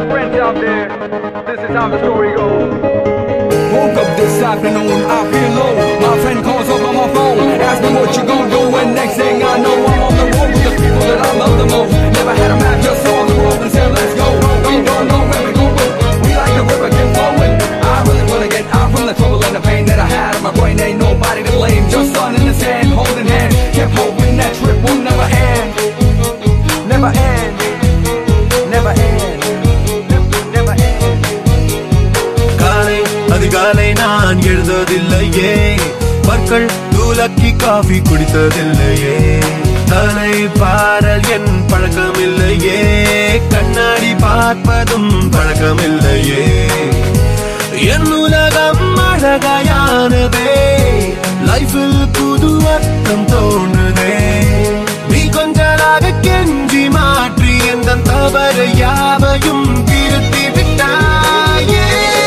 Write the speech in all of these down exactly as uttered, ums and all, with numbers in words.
friends out there, this is how the story goes. Woke up this afternoon, I feel low. My friend calls up on my phone, asks me what you gon' do. And next thing I know, I'm on the road with the people that I love the most. Never had a map, just saw the road and said let's go. Don't go, know where we going. We like the river, keep flowing. I really wanna get out from the trouble and the pain that I had in my brain. Ain't nobody to blame, just sun in the sand, holding hands. Kept hoping that trip will never end. Never end. Never end. Never end. காலை அதிகாலை நான் எழுந்ததில்லையே, பற்கள் தூளக்கி coffee குடித்ததில்லையே, தலை barrel என் பழக்கமில்லையே, கண்ணாடி பார்ப்பதும் பழக்கமில்லையே, என் உலகம் அழகாயானதே, லைஃபில் புது அர்த்தம் தோன்றுதே, நீ கொஞ்சலாக கெஞ்சி மாற்றி எந்த தவறு யாவையும் திருத்தி விட்டாயே.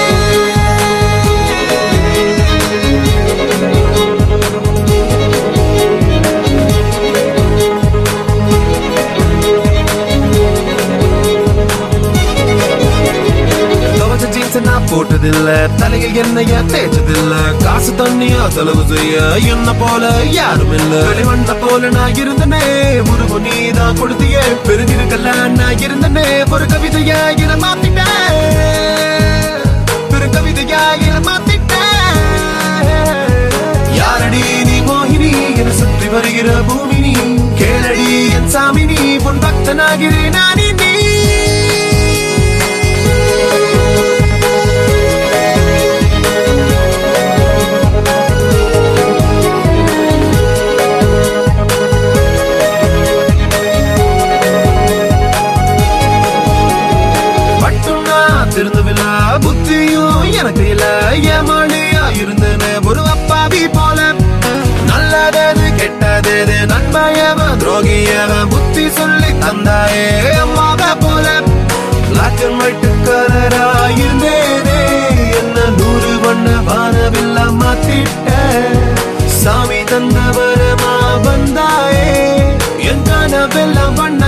நான் போட்டதில்ல, தலையில் என்னைய தேய்ச்சதில்ல, காசு தண்ணியா செலவு செய்ய என்ன போல யாரும் இல்ல, வெளிவண்ண போல நான் இருந்தனே, உருவ நீதான் கொடுத்தியே, பெருந்திருக்கல நான் இருந்தனே, ஒரு கவிதையா இன மாத்திட்டேன், பெரு கவிதையா இன மாத்திட்டேன். யாரடி நீ மோகினி, என சுற்றி வருகிற பூமினி, கேளடி என் சாமினி, பொன் பக்தனாகிறேன் நானி நீ. திருந்தவில்லை புத்தியும் எனக்கு இல்ல, ஏமாளியா இருந்தேன்னு ஒரு அப்பாவி போல, நல்லதது கெட்டது நன்மையவ துரோகியவ புத்தி சொல்லி தந்தாயே அம்மாவ போல, பிளாக் அண்ட் ஒயிட் கலரா இருந்தேனே, என்ன நூறு வண்ண வானவில்ல மாத்திட்ட, சாமி தந்தவரமா வந்தாயே, என் கனவெல்லாம்